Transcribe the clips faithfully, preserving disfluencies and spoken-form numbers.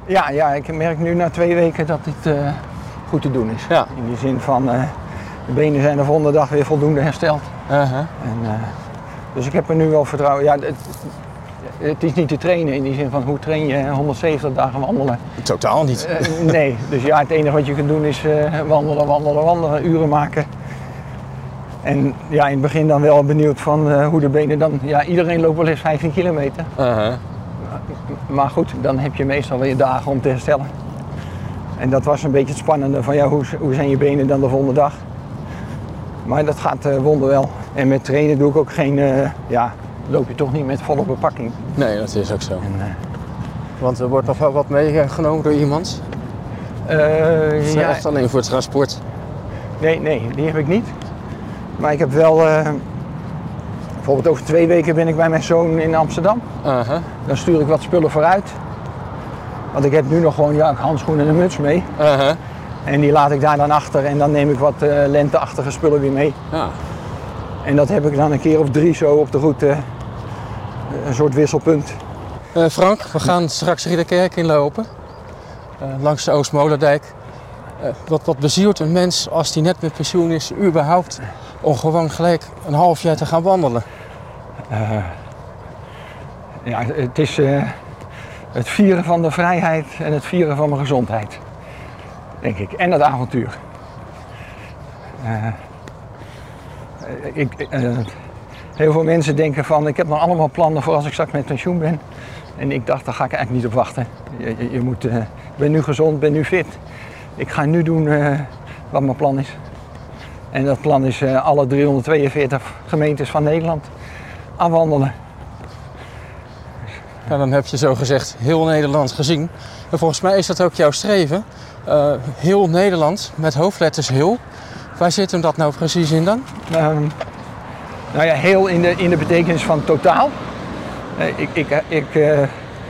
Ja, ja, ik merk nu na twee weken dat dit uh, goed te doen is. Ja. In die zin van, uh, de benen zijn de volgende dag weer voldoende hersteld. Uh-huh. En, uh, dus ik heb er nu wel vertrouwen. Ja, het, het is niet te trainen in die zin van hoe train je honderdzeventig dagen wandelen. Totaal niet. Uh, nee, dus ja, het enige wat je kunt doen is uh, wandelen, wandelen, wandelen, uren maken. En ja, in het begin dan wel benieuwd van uh, hoe de benen dan... Ja, iedereen loopt wel eens vijftien kilometer. Uh-huh. Maar goed, dan heb je meestal weer dagen om te herstellen. En dat was een beetje het spannende van ja, hoe, hoe zijn je benen dan de volgende dag? Maar dat gaat uh, wonderwel. En met trainen doe ik ook geen, uh, ja, loop je toch niet met volle bepakking. Nee, dat is ook zo. En, uh, Want er wordt nog wel wat meegenomen door iemand? Uh, of ja, echt alleen voor het transport? Nee, nee, die heb ik niet. Maar ik heb wel, uh, bijvoorbeeld over twee weken ben ik bij mijn zoon in Amsterdam. Uh-huh. Dan stuur ik wat spullen vooruit. Want ik heb nu nog gewoon ja, handschoenen en een muts mee. Uh-huh. En die laat ik daar dan achter en dan neem ik wat uh, lenteachtige spullen weer mee. Ja. En dat heb ik dan een keer of drie zo op de route, uh, een soort wisselpunt. Uh, Frank, we gaan straks Ridderkerk inlopen, uh, langs de Oostmolendijk. Uh, wat, wat bezielt een mens als die net met pensioen is, überhaupt, om gewoon gelijk een half jaar te gaan wandelen? Uh, ja, het is uh, het vieren van de vrijheid en het vieren van mijn gezondheid, denk ik. En het avontuur. Uh, ik, uh, heel veel mensen denken van, ik heb nog allemaal plannen voor als ik straks met pensioen ben. En ik dacht, daar ga ik eigenlijk niet op wachten. Je, je, je moet, uh, ik ben nu gezond, ben nu fit. Ik ga nu doen uh, wat mijn plan is. En dat plan is uh, alle driehonderdtweeënveertig gemeentes van Nederland aanwandelen. Ja, dan heb je zo gezegd heel Nederland gezien. En volgens mij is dat ook jouw streven. Uh, heel Nederland, met hoofdletters heel. Waar zit hem dat nou precies in dan? Um, nou ja, heel in de, in de betekenis van totaal. Uh, ik, ik, ik, uh,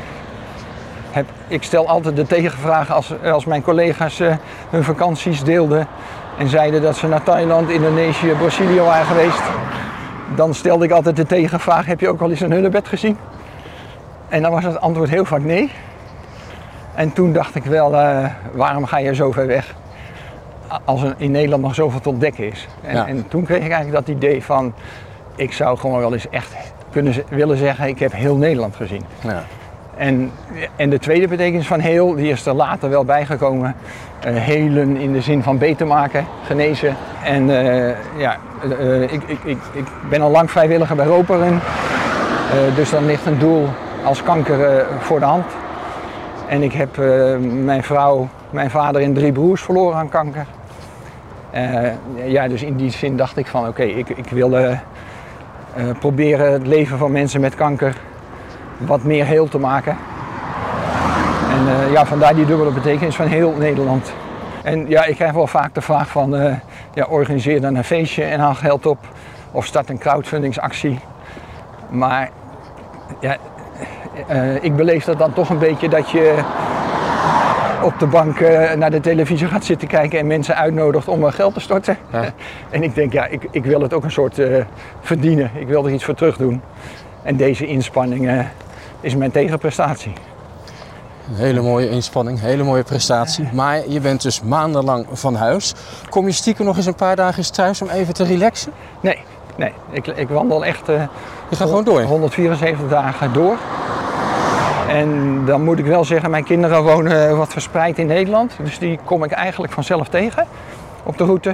heb, ik stel altijd de tegenvraag als, als mijn collega's uh, hun vakanties deelden en zeiden dat ze naar Thailand, Indonesië, Brazilië waren geweest. Dan stelde ik altijd de tegenvraag, heb je ook al eens een hunebed gezien? En dan was het antwoord heel vaak nee. En toen dacht ik wel, uh, waarom ga je zo ver weg? Als er in Nederland nog zoveel te ontdekken is. En, ja. en toen kreeg ik eigenlijk dat idee van, ik zou gewoon wel eens echt kunnen willen zeggen, ik heb heel Nederland gezien. Ja. En, en de tweede betekenis van heel, die is er later wel bijgekomen. Uh, helen in de zin van beter maken, genezen. En uh, ja, uh, ik, ik, ik, ik ben al lang vrijwilliger bij Roperen. Uh, dus dan ligt een doel als kanker uh, voor de hand. En ik heb uh, mijn vrouw, mijn vader en drie broers verloren aan kanker. Uh, ja, dus in die zin dacht ik van oké, okay, ik, ik wil uh, uh, proberen het leven van mensen met kanker wat meer heel te maken. En uh, ja, vandaar die dubbele betekenis van heel Nederland. En ja, ik krijg wel vaak de vraag van uh, ja, organiseer dan een feestje en haal geld op. Of start een crowdfundingsactie. Maar ja, uh, ik beleef dat dan toch een beetje dat je op de bank uh, naar de televisie gaat zitten kijken en mensen uitnodigt om uh, geld te storten. Ja. En ik denk, ja, ik, ik wil het ook een soort uh, verdienen. Ik wil er iets voor terug doen. En deze inspanning uh, is mijn tegenprestatie. Een hele mooie inspanning, hele mooie prestatie. Maar je bent dus maandenlang van huis. Kom je stiekem nog eens een paar dagen eens thuis om even te relaxen? Nee, nee. Ik, ik wandel echt uh, je gaat gewoon door. honderdvierenzeventig dagen door. En dan moet ik wel zeggen, mijn kinderen wonen wat verspreid in Nederland. Dus die kom ik eigenlijk vanzelf tegen op de route.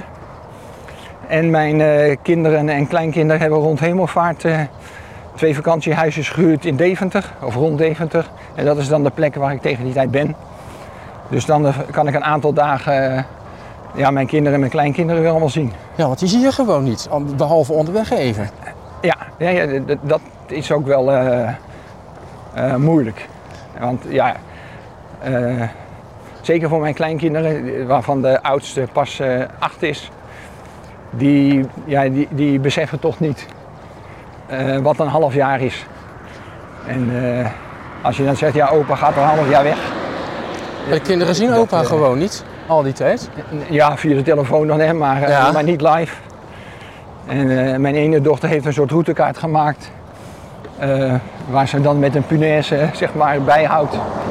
En mijn uh, kinderen en kleinkinderen hebben rond Hemelvaart uh, twee vakantiehuisjes gehuurd in Deventer, of rond Deventer. En dat is dan de plek waar ik tegen die tijd ben. Dus dan uh, kan ik een aantal dagen uh, ja, mijn kinderen en mijn kleinkinderen weer allemaal zien. Ja, want die zie je gewoon niet, behalve onderweg even. Ja, ja, ja dat is ook wel uh, uh, moeilijk. Want ja, uh, zeker voor mijn kleinkinderen, waarvan de oudste pas uh, acht is, die, ja, die, die beseffen toch niet uh, wat een half jaar is. En uh, als je dan zegt, ja, opa gaat een half jaar weg. De kinderen zien opa dat, uh, gewoon niet, al die tijd? Ja, via de telefoon dan, hè, maar, uh, ja. maar niet live. En uh, mijn ene dochter heeft een soort routekaart gemaakt. Uh, waar ze dan met een punaise, zeg maar, bijhoudt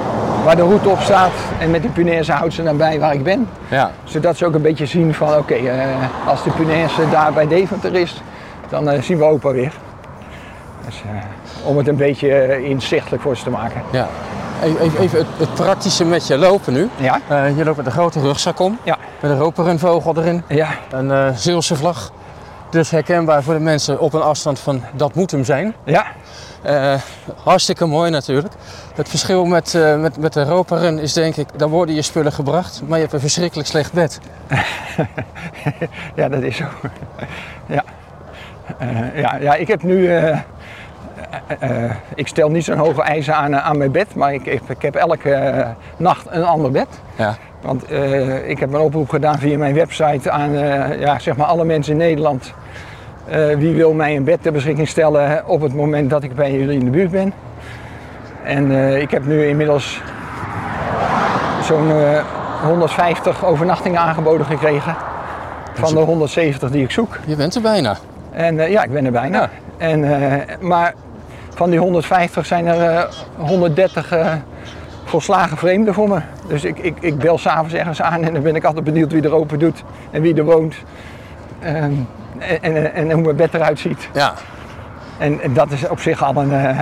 waar de route op staat. En met de punaise houdt ze dan bij waar ik ben. Ja. Zodat ze ook een beetje zien van oké, okay, uh, als de punaise daar bij Deventer is, dan uh, zien we opa weer. Dus, uh, om het een beetje uh, inzichtelijk voor ze te maken. Ja. Even, even het, het praktische met je lopen nu. Ja. Uh, je loopt met een grote rugzak om, ja. met een roperunvogel erin, ja. een uh, Zeelse vlag. Dus herkenbaar voor de mensen op een afstand van dat moet hem zijn. Ja. Uh, hartstikke mooi natuurlijk. Het verschil met, uh, met, met de roperun is denk ik, dan worden je spullen gebracht, maar je hebt een verschrikkelijk slecht bed. Ja, dat is zo. Ja. Uh, ja, ja, ik heb nu, uh, uh, uh, ik stel niet zo'n hoge eisen aan, uh, aan mijn bed, maar ik, ik, ik heb elke uh, nacht een ander bed. Ja. Want uh, ik heb een oproep gedaan via mijn website aan uh, ja, zeg maar alle mensen in Nederland. Uh, wie wil mij een bed ter beschikking stellen op het moment dat ik bij jullie in de buurt ben. En uh, ik heb nu inmiddels zo'n uh, honderdvijftig overnachtingen aangeboden gekregen. Van de honderdzeventig die ik zoek. Je bent er bijna. En uh, ja, ik ben er bijna. Ja. En, uh, maar van die honderdvijftig zijn er uh, honderddertig uh, volslagen vreemden voor me. Dus ik, ik, ik bel s'avonds ergens aan en dan ben ik altijd benieuwd wie er open doet en wie er woont. Uh, en, en, en hoe mijn bed eruit ziet. Ja. En, en dat is op zich al een, uh,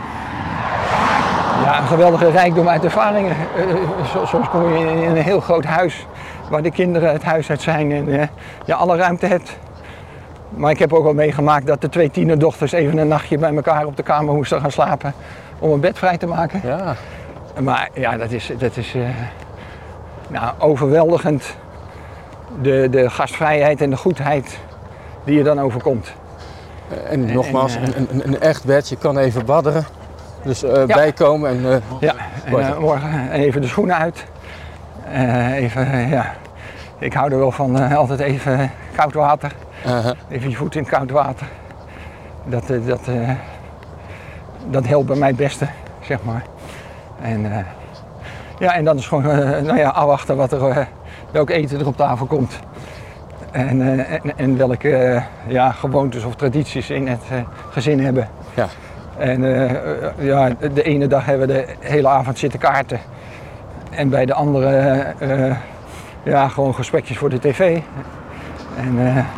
ja, een geweldige rijkdom uit ervaringen. Uh, soms kom je in een heel groot huis waar de kinderen het huis uit zijn en uh, je alle ruimte hebt. Maar ik heb ook al meegemaakt dat de twee tienerdochters even een nachtje bij elkaar op de kamer moesten gaan slapen om een bed vrij te maken. Ja. Maar ja, dat is, dat is uh, nou, overweldigend. De, de gastvrijheid en de goedheid die je dan overkomt. En, en nogmaals, en, uh, een, een, een echt bed, je kan even badderen. Dus uh, ja. bijkomen en... Uh, ja, en, uh, morgen even de schoenen uit. Uh, even, uh, ja. Ik hou er wel van uh, altijd even koud water. Uh-huh. Even je voet in het koud water. Dat, uh, dat, uh, dat helpt bij mij het beste, zeg maar. En, uh, ja, en dan is gewoon uh, nou ja, afwachten wat er, uh, welk eten er op tafel komt. En, uh, en, en welke uh, ja, gewoontes of tradities in het uh, gezin hebben. Ja. En uh, ja, de ene dag hebben we de hele avond zitten kaarten. En bij de andere uh, ja, gewoon gesprekjes voor de tv. En uh, uh,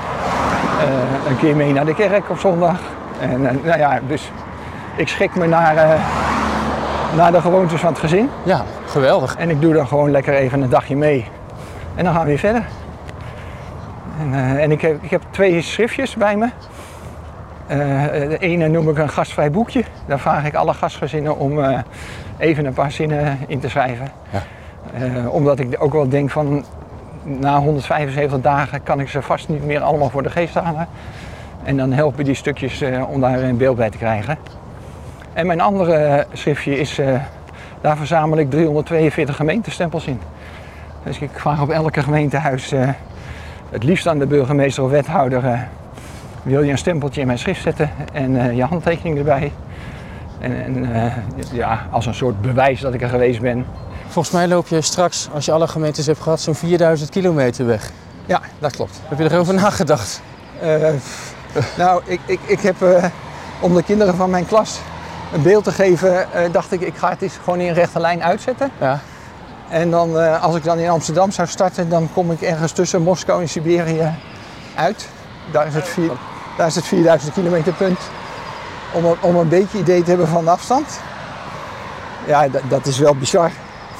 een keer mee naar de kerk op zondag. En uh, nou ja, dus ik schik me naar, uh, naar de gewoontes van het gezin. Ja, geweldig. En ik doe dan gewoon lekker even een dagje mee. En dan gaan we weer verder. En, uh, en ik, heb, ik heb twee schriftjes bij me. Uh, de ene noem ik een gastvrij boekje. Daar vraag ik alle gastgezinnen om uh, even een paar zinnen in te schrijven. Ja. Uh, omdat ik ook wel denk van na honderdvijfenzeventig dagen kan ik ze vast niet meer allemaal voor de geest halen. En dan helpen die stukjes uh, om daar een beeld bij te krijgen. En mijn andere schriftje is, uh, daar verzamel ik driehonderdtweeënveertig gemeentestempels in. Dus ik vraag op elke gemeentehuis, uh, het liefst aan de burgemeester of wethouder, uh, wil je een stempeltje in mijn schrift zetten en uh, je handtekening erbij. En, en uh, ja, als een soort bewijs dat ik er geweest ben. Volgens mij loop je straks, als je alle gemeentes hebt gehad, zo'n vierduizend kilometer weg. Ja, dat klopt. Heb je erover nagedacht? Uh, nou, ik, ik, ik heb uh, om de kinderen van mijn klas een beeld te geven, uh, dacht ik, ik ga het eens gewoon in een rechte lijn uitzetten. Ja. En dan, uh, als ik dan in Amsterdam zou starten, dan kom ik ergens tussen Moskou en Siberië uit. Daar is het, vier, daar is het vierduizend kilometer punt. Om, om een beetje idee te hebben van de afstand. Ja, dat, dat is wel bizar.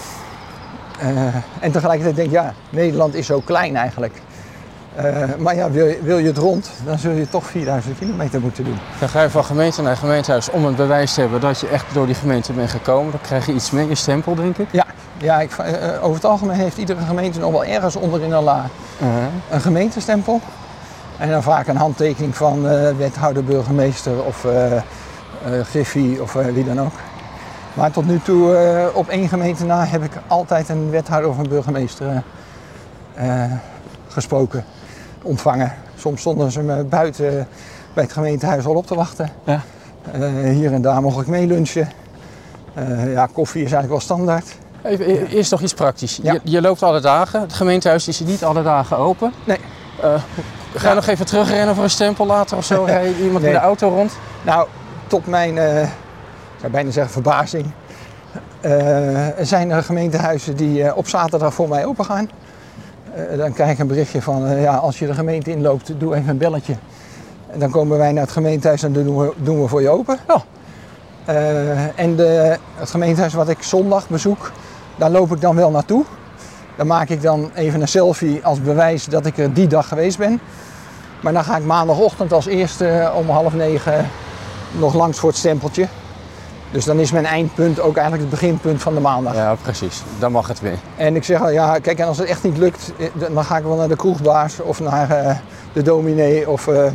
Uh, en tegelijkertijd denk ik, ja, Nederland is zo klein eigenlijk. Uh, maar ja, wil je, wil je het rond, dan zul je toch vierduizend kilometer moeten doen. Dan ga je van gemeente naar gemeentehuis om een bewijs te hebben dat je echt door die gemeente bent gekomen. Dan krijg je iets mee, je stempel, denk ik. Ja, ja ik, uh, over het algemeen heeft iedere gemeente nog wel ergens onderin een la uh-huh. een gemeentestempel. En dan vaak een handtekening van uh, wethouder, burgemeester of uh, uh, Griffie of uh, wie dan ook. Maar tot nu toe, uh, op één gemeente na, heb ik altijd een wethouder of een burgemeester uh, uh, gesproken, ontvangen. Soms stonden ze me buiten bij het gemeentehuis al op te wachten. Ja. Uh, hier en daar mocht ik mee lunchen. Uh, ja, koffie is eigenlijk wel standaard. Even, eerst nog iets praktisch. Ja. Je, je loopt alle dagen, het gemeentehuis is niet alle dagen open. Nee. Uh, ga je ja. nog even terugrennen voor een stempel later of zo? Rij je iemand nee. met de auto rond? Nou, tot mijn, uh, ik zou bijna zeggen verbazing, Uh, er zijn uh, gemeentehuizen die uh, op zaterdag voor mij open gaan. Uh, dan krijg ik een berichtje van, uh, ja, als je de gemeente inloopt, doe even een belletje. En dan komen wij naar het gemeentehuis en dan doen we, doen we voor je open. Oh. Uh, en de, het gemeentehuis wat ik zondag bezoek, daar loop ik dan wel naartoe. Dan maak ik dan even een selfie als bewijs dat ik er die dag geweest ben. Maar dan ga ik maandagochtend als eerste om half negen nog langs voor het stempeltje. Dus dan is mijn eindpunt ook eigenlijk het beginpunt van de maandag. Ja, precies. Dan mag het weer. En ik zeg al, ja, kijk, en als het echt niet lukt, dan ga ik wel naar de kroegbaas of naar uh, de dominee. Of uh,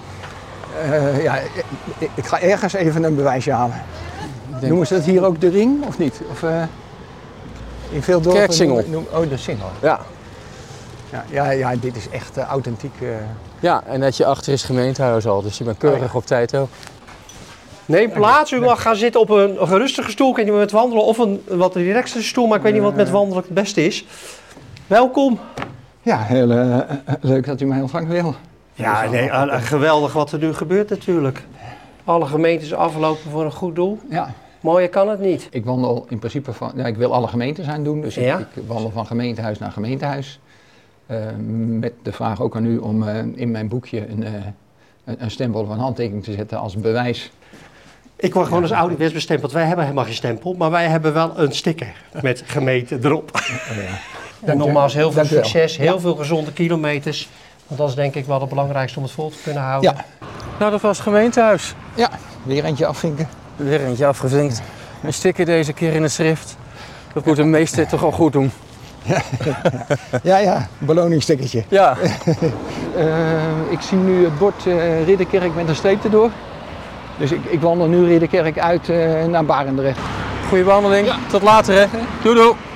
uh, ja, ik, ik ga ergens even een bewijsje halen. Denk... Noemen ze dat hier ook de ring of niet? Of, uh, in veel dorpen Kerksingel. Noemen, noemen, oh, de singel. Ja. Ja, ja, ja, dit is echt uh, authentiek. Uh... Ja, en net je achter is het gemeentehuis al, dus je bent keurig oh, ja. op tijd ook. Neem plaats, u mag gaan zitten op een, een rustige stoel, ik weet niet wat met wandelen, of een wat relaxte stoel, maar ik weet niet wat met wandelen het beste is. Welkom. Ja, heel uh, leuk dat u mij ontvangen wil. Ja, nee, uh, geweldig wat er nu gebeurt natuurlijk. Alle gemeentes aflopen voor een goed doel. Ja. Mooier kan het niet. Ik wandel in principe van, ja, ik wil alle gemeentes aan doen, dus ja? ik, ik wandel van gemeentehuis naar gemeentehuis. Uh, met de vraag ook aan u om uh, in mijn boekje een, uh, een, een stempel of een handtekening te zetten als bewijs. Ik word gewoon als ouderwets bestempeld. Wij hebben helemaal geen stempel, maar wij hebben wel een sticker met gemeente erop. Oh, ja. En nogmaals, heel veel succes, heel ja. veel gezonde kilometers. Want dat is denk ik wel het belangrijkste om het vol te kunnen houden. Ja. Nou, dat was het gemeentehuis. Ja, weer eentje afvinken. Weer eentje afgevinkt. Een sticker deze keer in het schrift. Dat moet de meeste toch al goed doen. Ja, ja, ja, beloningsstickertje. Ja. uh, ik zie nu het bord uh, Ridderkerk met een streep erdoor. Dus ik, ik wandel nu Ridderkerk uit uh, naar Barendrecht. Goeie wandeling. Ja. Tot later hè. Doei doei.